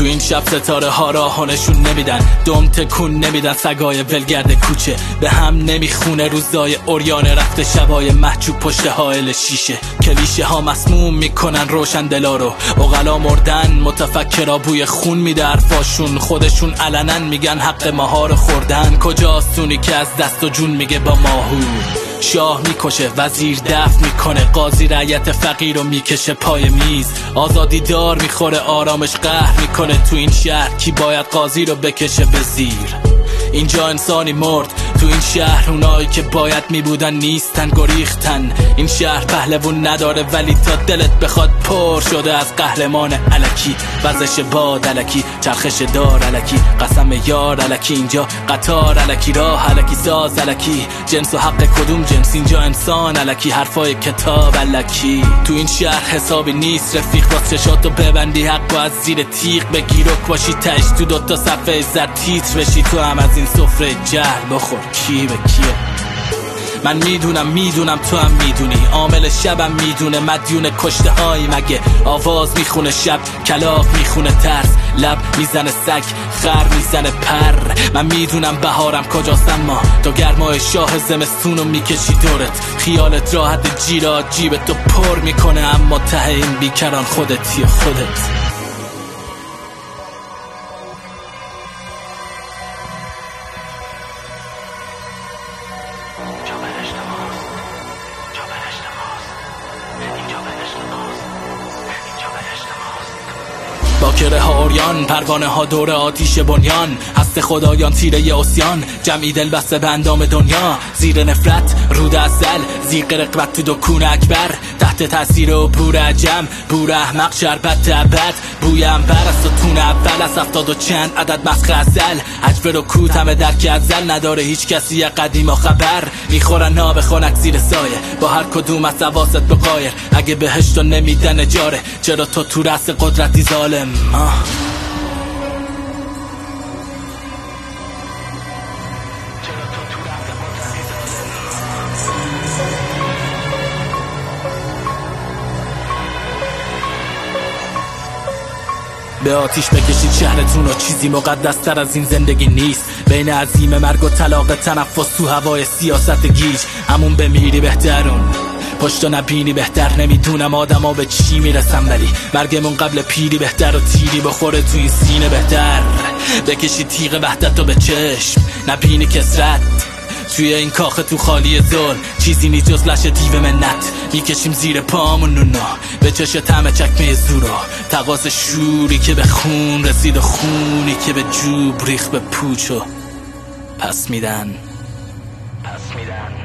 تو این شب ستاره ها راهانشون نمیدن، دم تکون نمیدن سگای ولگرد کوچه، به هم نمیخونه روزای اوریان رفته، شبای محجوب پشت حائل شیشه. کلیشه ها مسموم میکنن روشن دلا رو، اغلا مردن، متفکرا بوی خون میده حرفاشون، خودشون علنا میگن حق ماها رو خوردن. کجاست اونی که از دست و جون میگه با ماهور؟ شاه میکشه، وزیر دفع میکنه، قاضی رعیت فقیر رو میکشه پای میز، آزادی دار میخوره، آرامش قهر میکنه. تو این شهر کی باید قاضی رو بکشه به زیر؟ اینجا انسانی مرد، تو این شهر اونایی که باید میبودن نیستن، گریختن. این شهر پهلوون نداره ولی تا دلت بخواد پر شده از قهرمان الکی، وزش باد الکی، چرخش دار الکی، قسم یار الکی، اینجا قطار الکی، راه الکی، ساز الکی، جنس و حق کدوم جنس؟ اینجا انسان الکی، حرفای کتاب الکی. تو این شهر حسابی نیست رفیق، با چشاتو ببندی حق و از زیر تیغ بگیر و باشی تش تو دوتا صفحه زر تیتر بشی، تو هم از این سفره جهل بخور. کی به کیه؟ من میدونم تو هم میدونی، عامل شبم میدونه، مدیون کشته های مگه آواز میخونه شب، کلاغ میخونه ترس، لب میزنه سگ، خر میزنه پر. من میدونم بهارم کجاست اما تو گرمای شاه زمستونو میکشی دورت، خیالت راحت جیرات جیبتو پر میکنه، اما ته این بیکران خودتی خودت. باکره ها اوریان، پروانه ها دور آتیش بنیان، هست خدایان تیره اسیان، جمعی دل بسته به اندام دنیا، زیر نفرت رود اصل، زیر رقبت تو دکون اکبر، تحت تاثیر و بور عجم، بور احمق شربت ابد، بوی انبر از ستون اول، از 70 و چند عدد مسخ ازل، عجب رو کوت همه درک ازل، نداره هیچ کسی قدیم و خبر، میخورن ناب خونک زیر سایه، با هر کدوم از حواست بقایر، اگه بهشتو نمیدن اجاره، چرا تو رأس قدرتی ظالم؟ به آتیش بکشید شهرتون و چیزی مقدس تر از این زندگی نیست، بین عزیم مرگ و طلاق تنفس تو هوای سیاست گیج، همون بمیری بهترون پشتو نبینی بهتر. نمیدونم آدم ها به چی میرسن ولی مرگمون قبل پیری بهتر، و تیری بخوره تو این سینه بهتر. بکشی تیغ وحدتو به چشم نبینی کسرت، توی این کاخ تو خالی ظلم چیزی نی جز لش دیو منت، میکشیم زیر پامون نونو به چش طعم چکمه زورا، تقاض شوری که به خون رسید و خونی که به جوب ریخ به پوچو پس میدن.